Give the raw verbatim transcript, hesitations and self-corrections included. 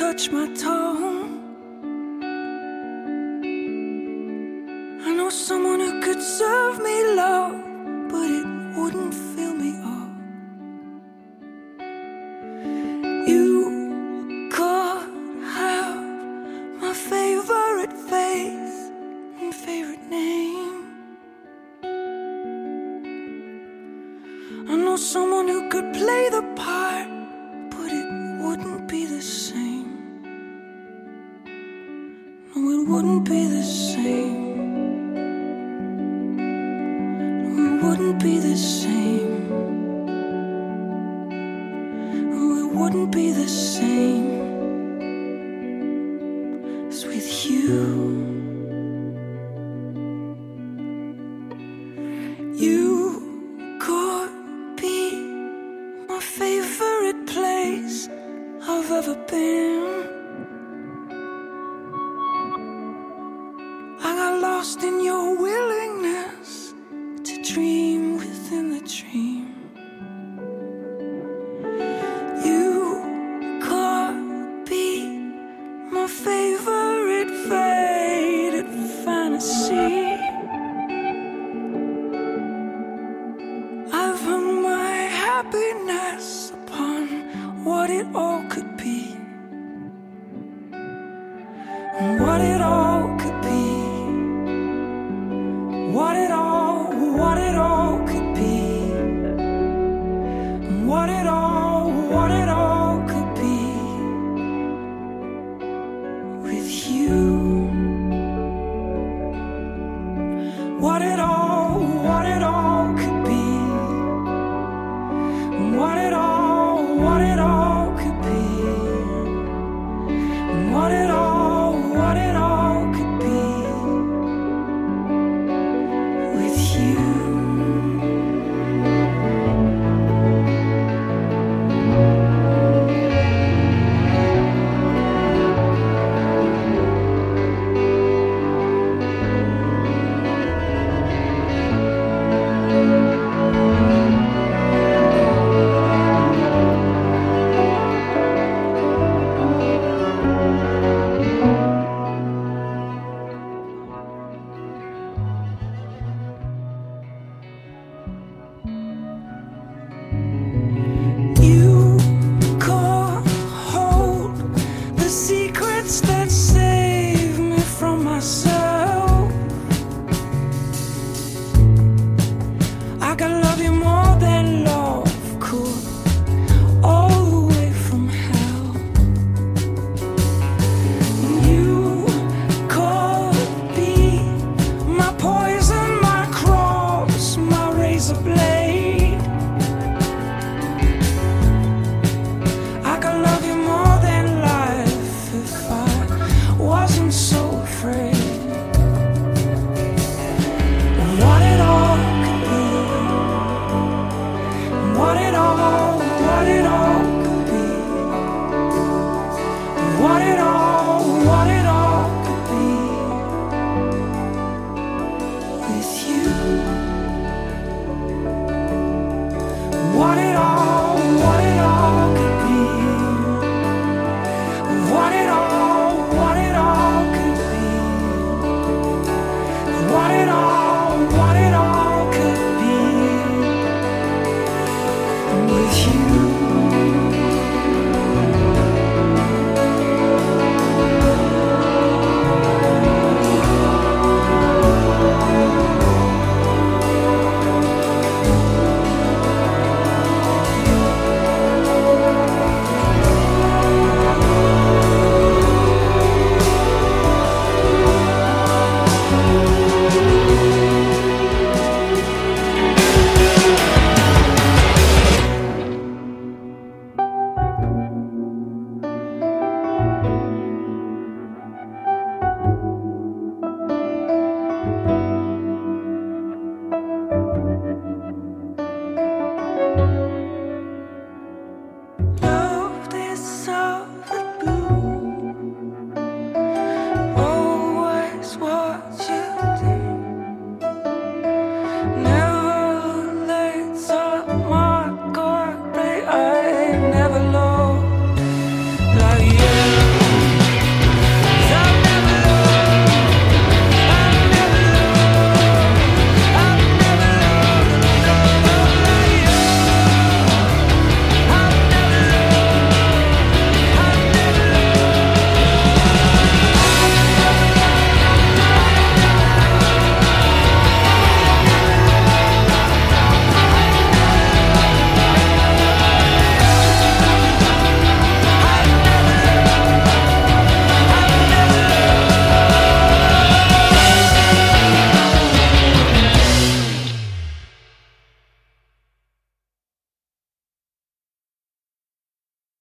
touch my tongue. I know someone who could serve me love, but it wouldn't fill me up. You could have my favorite face and favorite name. I know someone who could play the part, but it wouldn't be the same. No, it wouldn't be the same. No, it wouldn't be the same. No, it wouldn't be the same as with you. You could be my favorite place I've ever been. I got lost in your willingness to dream within the dream. You could be my favorite faded fantasy. I've hung my happiness upon what it all could be, and what it all could be, what it all, what it all could be, and what it all, what it all could be with you. What it all, what it all could be, and what it all, what it all could be, and what it all, what it all could be with you. You could hold the secrets that save me from myself.